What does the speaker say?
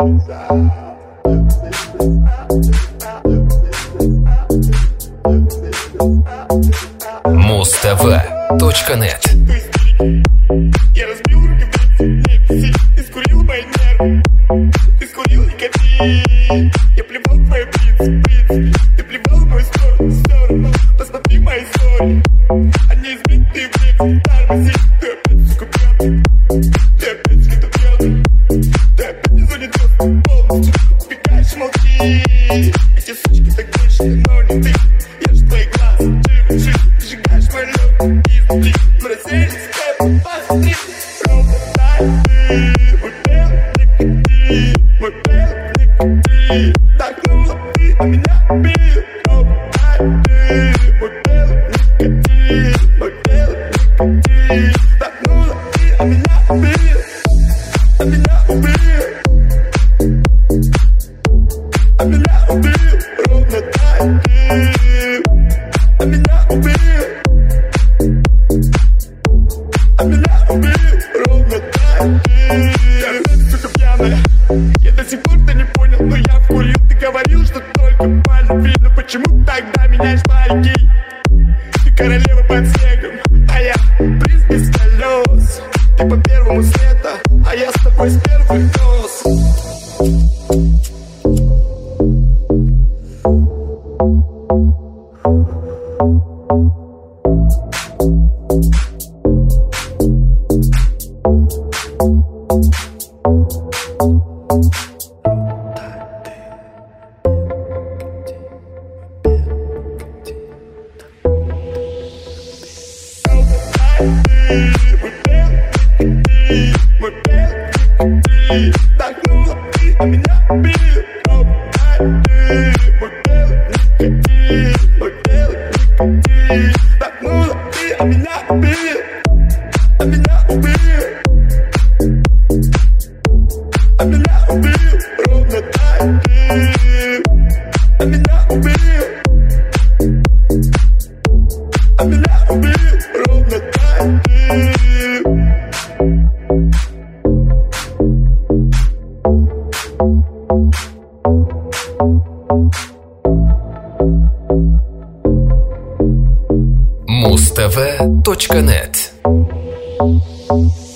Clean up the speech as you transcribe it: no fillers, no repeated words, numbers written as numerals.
Mustava.net. Я разбил руки в лице, ты скурил мои нервы, ты скурил никотин. Я плевал в твои принципы, ты плевал в мою сторону. Посмотри мои истории, они избитые в лице, тормози. Ты опять скупел, ты опять скитопел, ты опять не занят полностью. Убегаешь, молчи, эти сучки так точно, но не ты. Я ж твои глаза, живы, ты сжигаешь мой лед изнутри. Мы разделись, степ, посмотри. Ровно так ты, мой белый никотин, мой белый никотин. Вдохнула ты, а меня убил. Ровно так ты, мой белый никотин, мой белый никотин. Вдохнула ты, а меня убил, а меня убил, а меня убил. Ровно так ты, а меня убил, а меня убил. Ровно так ты. Я опять, сука, пьяная. Я до сих пор-то не понял, но я вкурил. Ты говорил, что только по любви. Но почему тогда меняешь байки? Ты королева под снегом, а я принц без колес. Ты по первому света, а я с тобой с первых доз. Мой белый никотин, вдохнула ты, а меня убил. Мой белый никотин, мой белый никотин. Вдохнула ты, а меня убил, а меня убил, а меня убил. Ровно так ты, а меня убил, а меня убил. Ровно так ты. Mustava.net.